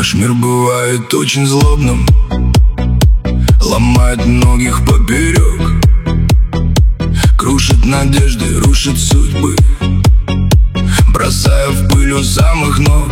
Наш мир бывает очень злобным, ломает многих поперек, крушит надежды, рушит судьбы, бросая в пыль у самых ног.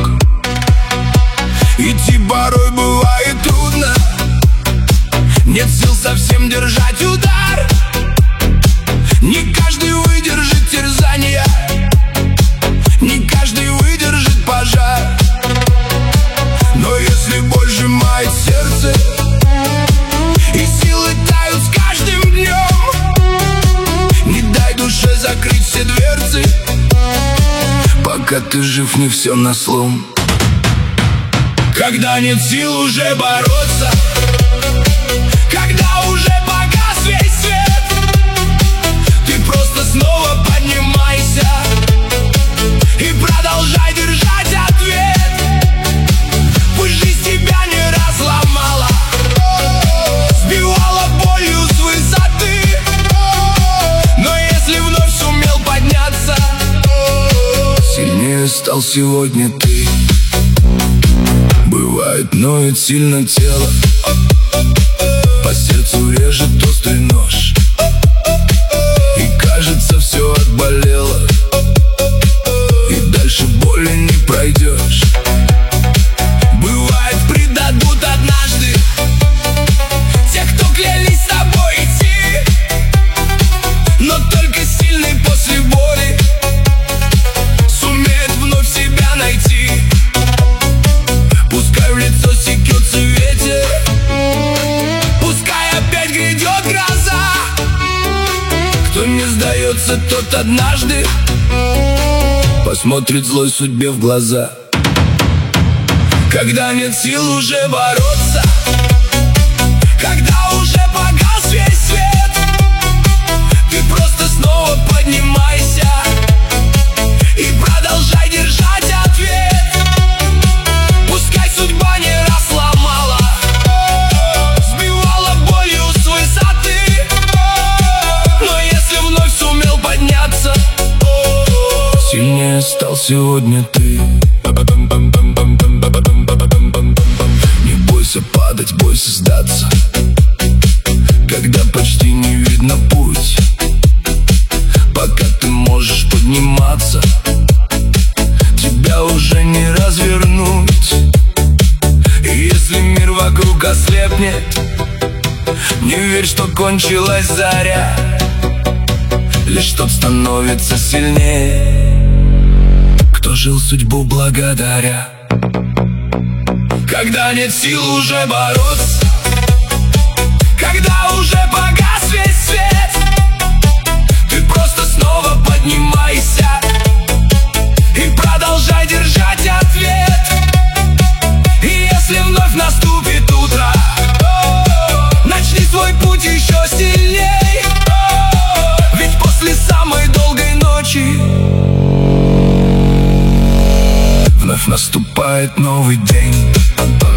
Идти порой бывает трудно, нет сил совсем держать удар. Не каждый выдержит терзания, не каждый выдержит пожар. Но если боль сжимает сердце и силы тают с каждым днем, не дай душе закрыть все дверцы, пока ты жив, не все на слом. Когда нет сил уже бороться, когда уже погас весь свет, ты просто снова поднимайся и продолжай держать ответ. Пусть жизнь тебя не разломала, сбивала болью с высоты, но если вновь сумел подняться, сильнее стал сегодня ты. Бывает, ноет сильно тело, по сердцу режет острый нож, и кажется, все отболело, и дальше боли не пройдешь. Бывает, предадут однажды те, кто клялись с тобой идти, но только сильный после боли сумеет вновь себя найти. Пускай в лицо секется ветер, пускай опять грядет гроза, кто не сдается, тот однажды посмотрит злой судьбе в глаза. Когда нет сил уже бороться, когда уже погас весь свет, ты просто снова поднимайся и продолжай держать ответ. Пускай судьба не разломала, сбивала болью с высоты, но если вновь сумел подняться, сильнее стал сегодня ты. Не бойся падать, бойся сдаться, когда почти не видно путь, пока ты можешь подниматься, тебя уже не развернуть. И если мир вокруг ослепнет, не верь, что кончилась заря, лишь тот становится сильнее, кто жил судьбу благодаря. Когда нет сил уже бороться, когда уже погас весь свет, ты просто снова поднимайся и продолжай держать ответ. И если вновь наступит утро, начни свой путь еще сильней, ведь после самой долгой ночи вновь наступает новый день.